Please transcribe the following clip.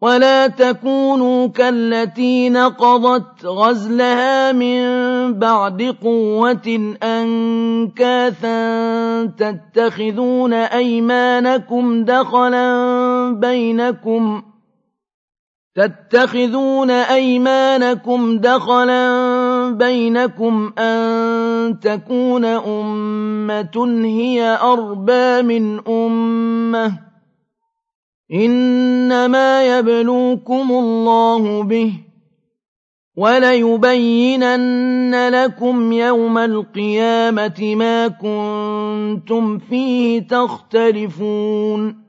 ولا تكونوا كالتي نقضت غزلها من بعد قوة أنكاثا تتخذون أيمانكم دخلا بينكم أن تكون أمة هي أربى من أمة إنما يبلوكم الله به وليبينن لكم يوم القيامة ما كنتم فيه تختلفون